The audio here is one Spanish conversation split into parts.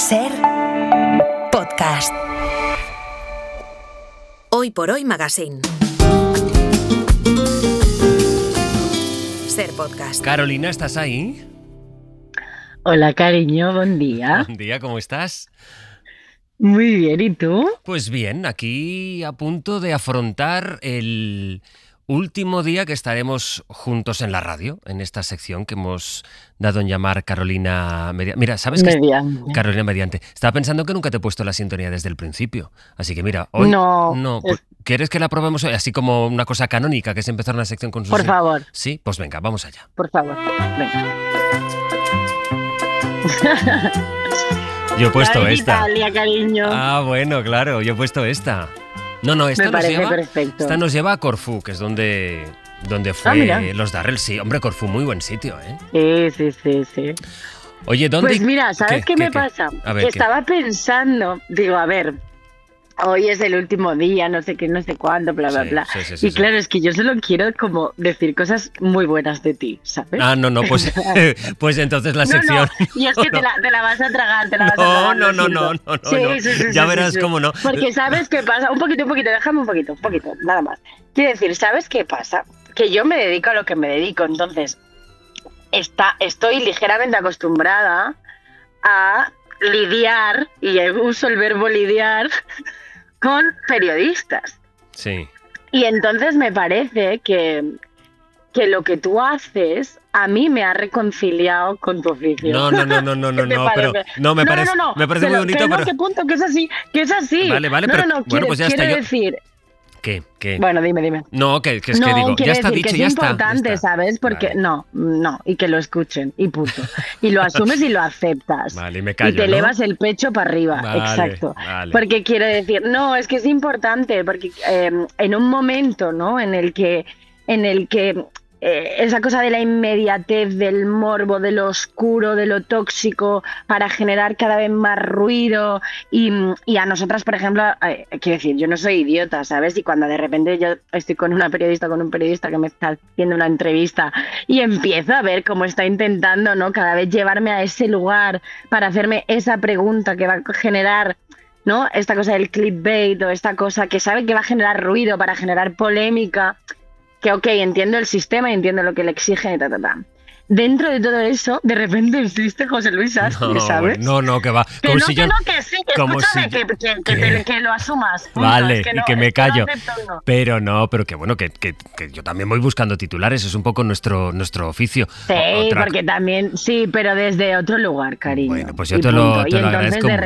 Ser podcast. Hoy por Hoy Magazine. Ser podcast. Carolina, ¿estás ahí? Hola, cariño, buen día. Buen día, ¿cómo estás? Muy bien, ¿y tú? Pues bien, aquí a punto de afrontar el último día que estaremos juntos en la radio, en esta sección que hemos dado en llamar Carolina Mediante. Mira, ¿sabes qué? Carolina Mediante. Estaba pensando que nunca te he puesto la sintonía desde el principio. Así que mira, hoy... No. Pues, ¿quieres que la probemos hoy? Así como una cosa canónica, que es empezar una sección con sus... Por favor. Sí, pues venga, vamos allá. Por favor, venga. Yo he puesto esta. Italia, cariño. Ah, bueno, claro, yo he puesto esta. No, esta nos lleva a Corfú, que es donde fue los Darrell. Sí, hombre, Corfú, muy buen sitio, ¿eh? Sí. Oye, ¿dónde? Pues mira, ¿sabes qué me pasa? A ver, estaba pensando, digo, a ver, hoy es el último día, no sé qué, no sé cuándo, bla, bla, bla. Sí, y claro, es que yo solo quiero como decir cosas muy buenas de ti, ¿sabes? Ah, no, pues, pues entonces la sección... No, y es que te la vas a tragar, No. Sí, ya verás cómo no. Porque ¿sabes qué pasa? Un poquito, déjame un poquito, nada más. Quiero decir, ¿sabes qué pasa? Que yo me dedico a lo que me dedico, entonces estoy ligeramente acostumbrada a lidiar, y uso el verbo lidiar, con periodistas. Sí. Y entonces me parece que lo que tú haces a mí me ha reconciliado con tu oficio. No, pero me parece muy bonito, pero... ¿Qué punto? Que es así. Vale, pero bueno, pues ya está. Quiero decir... ¿Qué? Bueno, dime. No, que digo, ya está dicho, ya está. Es importante, ¿sabes? Porque vale. No, y que lo escuchen, y punto. Y lo asumes y lo aceptas. Vale, me callo, y te elevas el pecho para arriba, vale, exacto. Vale. Porque quiero decir, es que es importante, porque en un momento, ¿no? En el que esa cosa de la inmediatez, del morbo, de lo oscuro, de lo tóxico, para generar cada vez más ruido. Y a nosotras, por ejemplo, quiero decir, yo no soy idiota, ¿sabes? Y cuando de repente yo estoy con un periodista que me está haciendo una entrevista y empiezo a ver cómo está intentando, ¿no? Cada vez llevarme a ese lugar para hacerme esa pregunta que va a generar, ¿no? Esta cosa del clickbait, o esta cosa que sabe que va a generar ruido para generar polémica. Que entiendo el sistema y entiendo lo que le exigen y Dentro de todo eso, de repente existe José Luis Sastre, ¿sabes? No, que va. Que lo asumas. Vale, y que me callo. Pero que bueno, que yo también voy buscando titulares, es un poco nuestro oficio. Sí, porque también, pero desde otro lugar, cariño. Bueno, pues yo te lo agradezco mucho.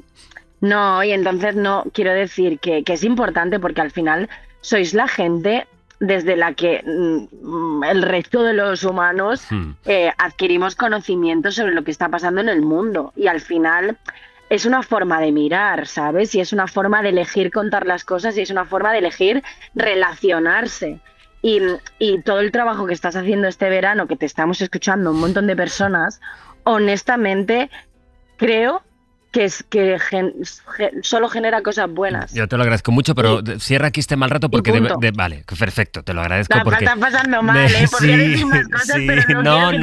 Y entonces quiero decir que es importante, porque al final sois la gente desde la que el resto de los humanos adquirimos conocimiento sobre lo que está pasando en el mundo. Y al final es una forma de mirar, ¿sabes? Y es una forma de elegir contar las cosas, y es una forma de elegir relacionarse. Y todo el trabajo que estás haciendo este verano, que te estamos escuchando un montón de personas, honestamente creo que solo genera cosas buenas. Yo te lo agradezco mucho, pero cierra aquí este mal rato porque... Vale, perfecto, te lo agradezco porque... Estás pasando mal, porque decir más cosas, pero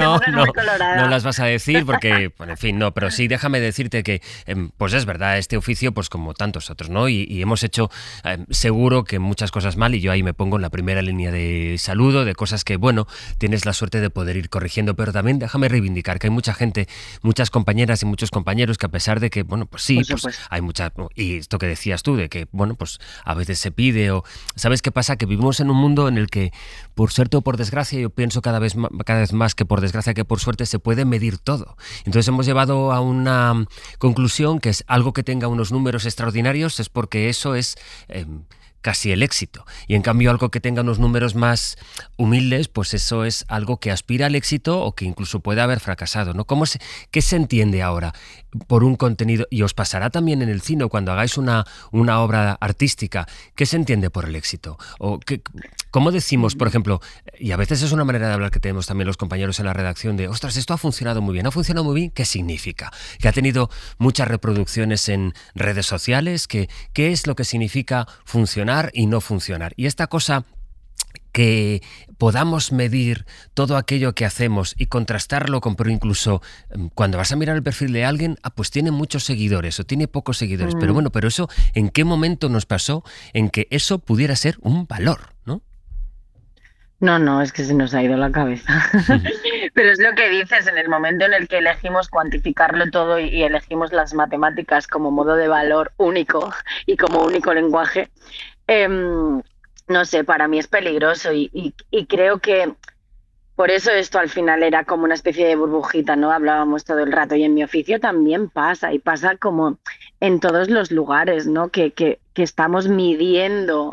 no las vas a decir porque, bueno, en fin, no, pero sí, déjame decirte que, pues es verdad, este oficio, pues como tantos otros, ¿no? Y hemos hecho seguro que muchas cosas mal, y yo ahí me pongo en la primera línea de saludo, de cosas que, bueno, tienes la suerte de poder ir corrigiendo, pero también déjame reivindicar que hay mucha gente, muchas compañeras y muchos compañeros que, a pesar de que, bueno, pues sí, pues hay mucha... Y esto que decías tú, de que, bueno, pues a veces se pide o... ¿Sabes qué pasa? Que vivimos en un mundo en el que, por suerte o por desgracia, yo pienso cada vez más que por desgracia que por suerte, se puede medir todo. Entonces hemos llevado a una conclusión que es algo que tenga unos números extraordinarios es porque eso es... casi el éxito. Y en cambio algo que tenga unos números más humildes, pues eso es algo que aspira al éxito o que incluso puede haber fracasado, ¿no? ¿Qué se entiende ahora por un contenido? Y os pasará también en el cine, cuando hagáis una obra artística, ¿qué se entiende por el éxito? O ¿cómo decimos, por ejemplo, y a veces es una manera de hablar que tenemos también los compañeros en la redacción, de, ostras, esto ha funcionado muy bien, ¿qué significa? Que ha tenido muchas reproducciones en redes sociales, ¿qué es lo que significa funcionar y no funcionar? Y esta cosa que podamos medir todo aquello que hacemos y contrastarlo con, pero incluso cuando vas a mirar el perfil de alguien, pues tiene muchos seguidores o tiene pocos seguidores, pero bueno, pero eso, ¿en qué momento nos pasó en que eso pudiera ser un valor, no? No, es que se nos ha ido la cabeza. Pero es lo que dices, en el momento en el que elegimos cuantificarlo todo y elegimos las matemáticas como modo de valor único y como único lenguaje, no sé, para mí es peligroso y creo que por eso esto al final era como una especie de burbujita, ¿no? Hablábamos todo el rato y en mi oficio también pasa y pasa como en todos los lugares, ¿no? Que estamos midiendo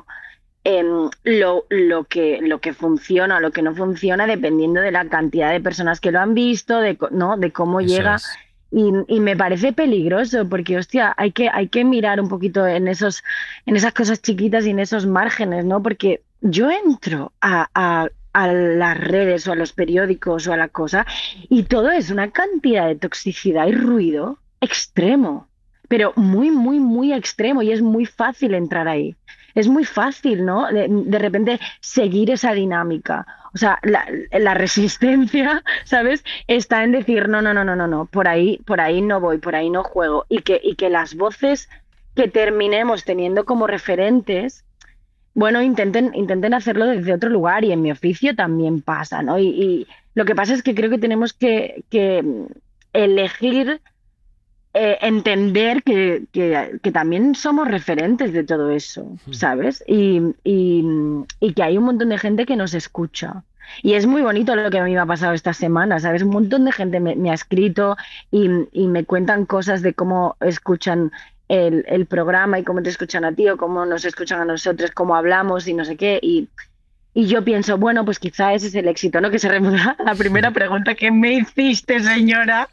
lo que funciona o lo que no funciona dependiendo de la cantidad de personas que lo han visto, ¿no? De cómo Eso llega. es. Y me parece peligroso porque, hostia, hay que mirar un poquito en esas cosas chiquitas y en esos márgenes, ¿no? Porque yo entro a las redes o a los periódicos o a la cosa y todo es una cantidad de toxicidad y ruido extremo, pero muy, muy, muy extremo y es muy fácil entrar ahí. Es muy fácil, ¿no? De repente seguir esa dinámica. O sea, la resistencia, ¿sabes? Está en decir, no, por ahí no voy, por ahí no juego. Y que las voces que terminemos teniendo como referentes, bueno, intenten hacerlo desde otro lugar y en mi oficio también pasa, ¿no? Y lo que pasa es que creo que tenemos que elegir entender que también somos referentes de todo eso, ¿sabes? Y que hay un montón de gente que nos escucha. Y es muy bonito lo que a mí me ha pasado esta semana, ¿sabes? Un montón de gente me ha escrito y me cuentan cosas de cómo escuchan el programa y cómo te escuchan a ti o cómo nos escuchan a nosotros, cómo hablamos y no sé qué. Y yo pienso, bueno, pues quizá ese es el éxito, ¿no? Que se remonta a la primera pregunta que me hiciste, señora.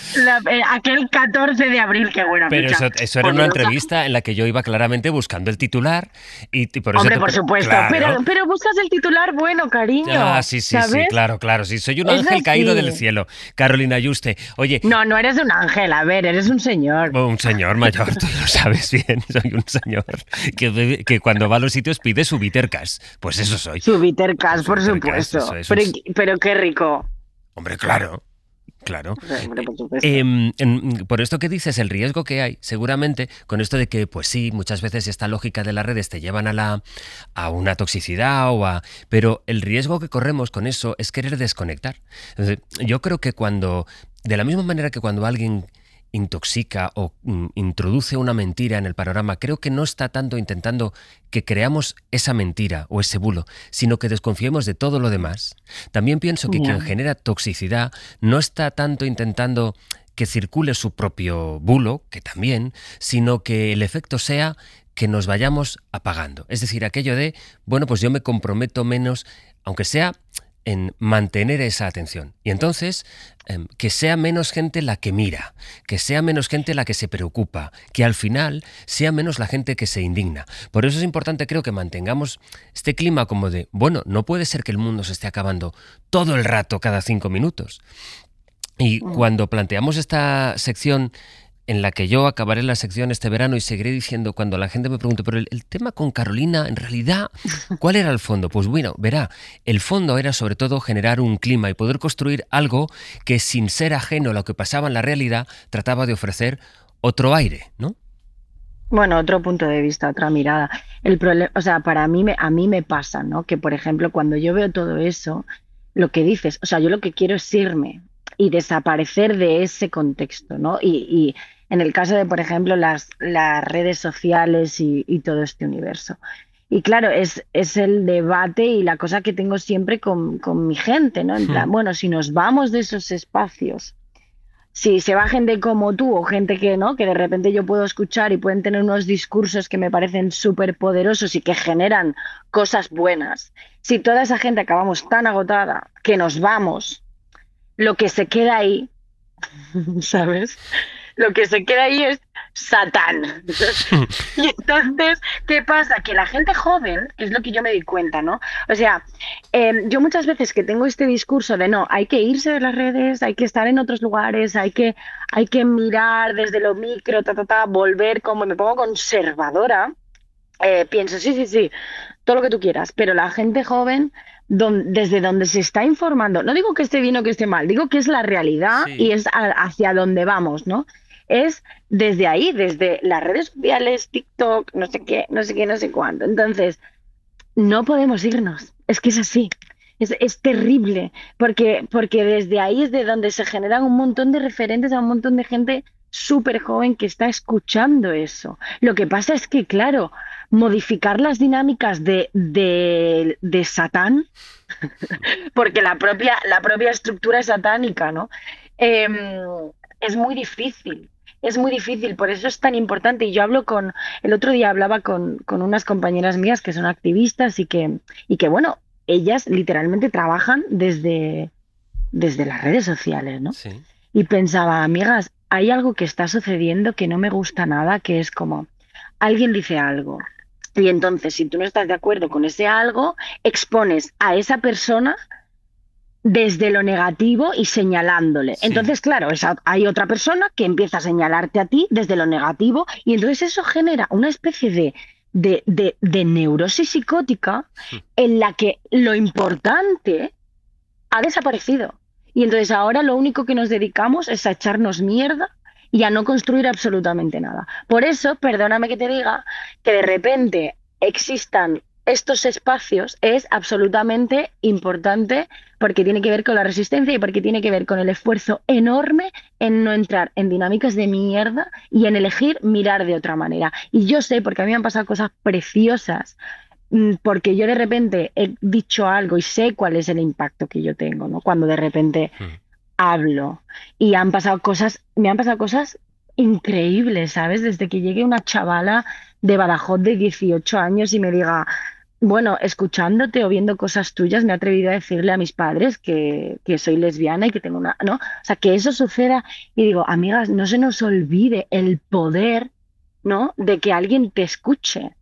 Aquel 14 de abril, qué buena Pero fecha. eso era una entrevista en la que yo iba claramente buscando el titular y por eso Hombre, por supuesto. Claro. Pero buscas el titular bueno, cariño. Ah, sí, ¿sabes? claro. Sí, soy un Es ángel así. caído del cielo. Carolina Yuste. Oye, No eres un ángel, a ver, eres un señor. un señor mayor, tú lo sabes bien. Soy un señor que cuando va a los sitios pide su Vitercas. Pues eso soy. Su Vitercas, por Su Vitercas, supuesto. eso es Pero qué rico. Hombre, claro. Hombre, por supuesto. Por esto que dices, el riesgo que hay, seguramente, con esto de que, pues sí, muchas veces esta lógica de las redes te llevan a una toxicidad pero el riesgo que corremos con eso es querer desconectar. Yo creo que de la misma manera que cuando alguien intoxica o introduce una mentira en el panorama, creo que no está tanto intentando que creamos esa mentira o ese bulo, sino que desconfiemos de todo lo demás. También pienso que quien genera toxicidad no está tanto intentando que circule su propio bulo, que también, sino que el efecto sea que nos vayamos apagando. Es decir, aquello de, bueno, pues yo me comprometo menos, aunque sea en mantener esa atención. Y entonces, que sea menos gente la que mira, que sea menos gente la que se preocupa, que al final sea menos la gente que se indigna. Por eso es importante, creo, que mantengamos este clima como de, bueno, no puede ser que el mundo se esté acabando todo el rato, cada 5 minutos. Y cuando planteamos esta sección en la que yo acabaré la sección este verano y seguiré diciendo cuando la gente me pregunte, pero el tema con Carolina, en realidad, ¿cuál era el fondo? Pues bueno, verá, el fondo era sobre todo generar un clima y poder construir algo que sin ser ajeno a lo que pasaba en la realidad, trataba de ofrecer otro aire, ¿no? Bueno, otro punto de vista, otra mirada. El problema, o sea, a mí me pasa, ¿no? Que, por ejemplo, cuando yo veo todo eso, lo que dices, o sea, yo lo que quiero es irme y desaparecer de ese contexto, ¿no? Y en el caso de, por ejemplo, las redes sociales y todo este universo. Y claro, es el debate y la cosa que tengo siempre con mi gente, ¿no? En plan, bueno, si nos vamos de esos espacios, si se va gente como tú o gente que no, que de repente yo puedo escuchar y pueden tener unos discursos que me parecen súper poderosos y que generan cosas buenas, si toda esa gente acabamos tan agotada que nos vamos, lo que se queda ahí, ¿sabes? Lo que se queda ahí es Satán. Y entonces, ¿qué pasa? Que la gente joven, que es lo que yo me di cuenta, ¿no? O sea, yo muchas veces que tengo este discurso de no, hay que irse de las redes, hay que estar en otros lugares, hay que mirar desde lo micro, volver como me pongo conservadora, pienso, sí, todo lo que tú quieras, pero la gente joven, desde donde se está informando, no digo que esté bien o que esté mal, digo que es la realidad y es hacia donde vamos, ¿no? Es desde ahí, desde las redes sociales, TikTok, no sé qué, no sé qué, no sé cuánto. Entonces, no podemos irnos, es que es así. Es terrible, porque desde ahí es de donde se generan un montón de referentes a un montón de gente súper joven que está escuchando eso. Lo que pasa es que, claro, modificar las dinámicas de Satán, porque la propia estructura es satánica, ¿no? Es muy difícil. Es muy difícil, por eso es tan importante. Y yo el otro día hablaba con unas compañeras mías que son activistas y que bueno, ellas literalmente trabajan desde las redes sociales, ¿no? Sí. Y pensaba, amigas, hay algo que está sucediendo que no me gusta nada, que es como alguien dice algo. Y entonces, si tú no estás de acuerdo con ese algo, expones a esa persona desde lo negativo y señalándole. Sí. Entonces, claro, hay otra persona que empieza a señalarte a ti desde lo negativo y entonces eso genera una especie de neurosis psicótica en la que lo importante ha desaparecido. Y entonces ahora lo único que nos dedicamos es a echarnos mierda y a no construir absolutamente nada. Por eso, perdóname que te diga, que de repente existan estos espacios es absolutamente importante porque tiene que ver con la resistencia y porque tiene que ver con el esfuerzo enorme en no entrar en dinámicas de mierda y en elegir mirar de otra manera. Y yo sé, porque a mí me han pasado cosas preciosas, porque yo de repente he dicho algo y sé cuál es el impacto que yo tengo, ¿no? Cuando de repente hablo y me han pasado cosas increíbles, ¿sabes? Desde que llegue una chavala de Badajoz de 18 años y me diga, bueno, escuchándote o viendo cosas tuyas, me he atrevido a decirle a mis padres que soy lesbiana y que tengo una, ¿no? O sea, que eso suceda y digo, amigas, no se nos olvide el poder, ¿no? De que alguien te escuche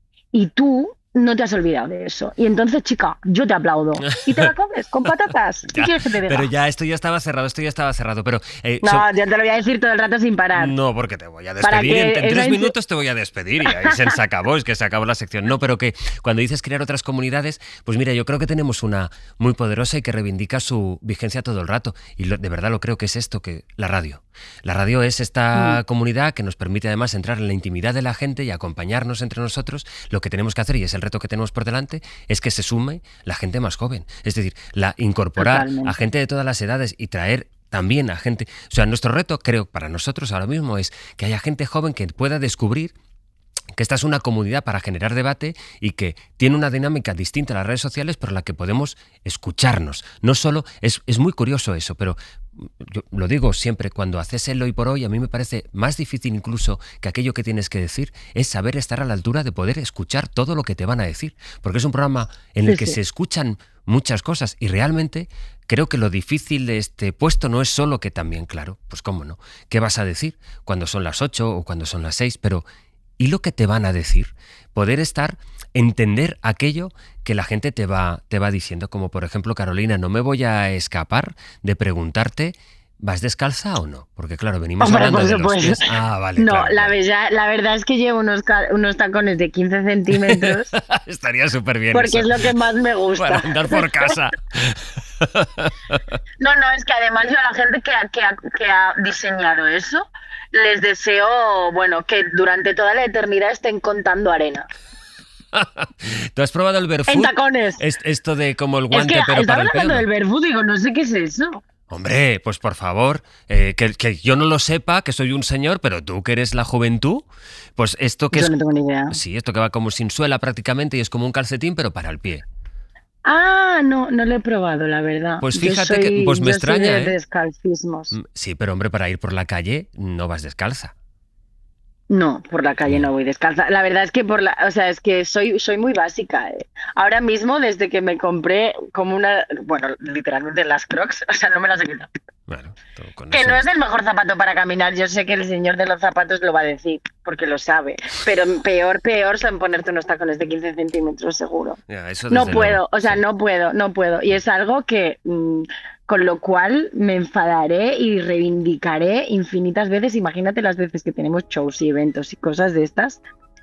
y tú no te has olvidado de eso. Y entonces, chica, yo te aplaudo. ¿Y te la comes con patatas? ¿Qué quieres que te diga? Pero ya, esto ya estaba cerrado. Pero, no, ya te lo voy a decir todo el rato sin parar. No, porque te voy a despedir. En 3 minutos te voy a despedir y ahí se acabó, es que se acabó la sección. No, pero que cuando dices crear otras comunidades, pues mira, yo creo que tenemos una muy poderosa y que reivindica su vigencia todo el rato. Y de verdad lo creo que es esto, que la radio. La radio es esta comunidad que nos permite además entrar en la intimidad de la gente y acompañarnos entre nosotros. Lo que tenemos que hacer, y es el reto que tenemos por delante, es que se sume la gente más joven. Es decir, incorporar a gente de todas las edades y traer también a gente... O sea, nuestro reto, creo, para nosotros ahora mismo es que haya gente joven que pueda descubrir que esta es una comunidad para generar debate y que tiene una dinámica distinta a las redes sociales, pero en la que podemos escucharnos. No solo... Es muy curioso eso, pero yo lo digo siempre, cuando haces el hoy por hoy, a mí me parece más difícil incluso que aquello que tienes que decir es saber estar a la altura de poder escuchar todo lo que te van a decir, porque es un programa en el que se escuchan muchas cosas y realmente creo que lo difícil de este puesto no es solo que también, claro, pues cómo no, ¿qué vas a decir cuando son las 8 o cuando son las 6? Pero ¿y lo que te van a decir? Poder entender aquello que la gente te va diciendo, como por ejemplo, Carolina, no me voy a escapar de preguntarte, ¿vas descalza o no? Porque claro, venimos hablando de los pies. Ah, vale, no, claro, la verdad es que llevo unos tacones de 15 centímetros. Estaría súper bien porque eso. Es lo que más me gusta. Para andar por casa. No, es que además yo a la gente que ha diseñado eso, les deseo, bueno, que durante toda la eternidad estén contando arena. ¿Tú has probado el barefoot? En tacones. Esto de como el guante, pero para el pelo. Estaba hablando del barefoot, digo, no sé qué es eso. Hombre, pues por favor, que yo no lo sepa, que soy un señor, pero tú que eres la juventud, pues esto que yo no tengo ni idea. Sí, esto que va como sin suela prácticamente y es como un calcetín, pero para el pie. Ah, no lo he probado, la verdad. Pues fíjate que pues me extraña, soy de descalcismos. Sí, pero hombre, para ir por la calle no vas descalza. No, por la calle no voy descalza. La verdad es que es que soy muy básica. Ahora mismo, desde que me compré como literalmente las Crocs, o sea, no me las he quitado. Bueno, que no es el mejor zapato para caminar. Yo sé que el señor de los zapatos lo va a decir, porque lo sabe. Pero peor son ponerte unos tacones de 15 centímetros, seguro. Ya, eso no puedo, luego, sí. no puedo. Y es algo que... con lo cual me enfadaré y reivindicaré infinitas veces. Imagínate las veces que tenemos shows y eventos y cosas de estas.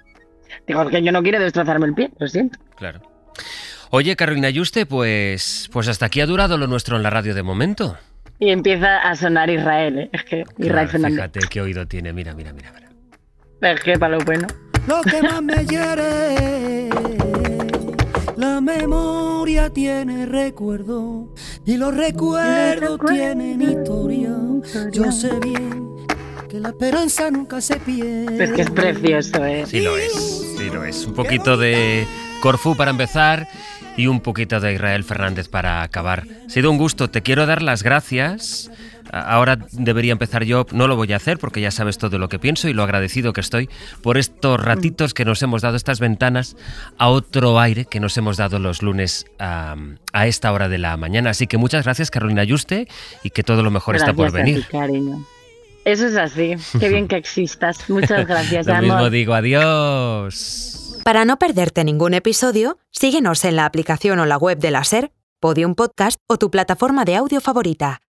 Digo, que yo no quiero destrozarme el pie, lo siento. Claro. Oye, Carolina Yuste, pues hasta aquí ha durado lo nuestro en la radio de momento. Y empieza a sonar Israel, ¿eh? Es que Israel Fernández. Fíjate qué oído tiene, mira. Es que para lo bueno. Lo que más me hiere, la memoria tiene recuerdo y los recuerdos tienen historia. Yo sé bien que la esperanza nunca se pierde. Es que es precioso, ¿eh? Sí lo es. Un poquito de Corfú para empezar y un poquito de Israel Fernández para acabar. Ha sido un gusto, te quiero dar las gracias. Ahora debería empezar yo, no lo voy a hacer porque ya sabes todo lo que pienso y lo agradecido que estoy por estos ratitos que nos hemos dado, estas ventanas a otro aire que nos hemos dado los lunes a esta hora de la mañana. Así que muchas gracias, Carolina Yuste, y que todo lo mejor está por venir. Gracias a ti, cariño. Eso es así, qué bien que existas. Muchas gracias, Lo amor. mismo digo, adiós. Para no perderte ningún episodio, síguenos en la aplicación o la web de la SER, Podium Podcast o tu plataforma de audio favorita.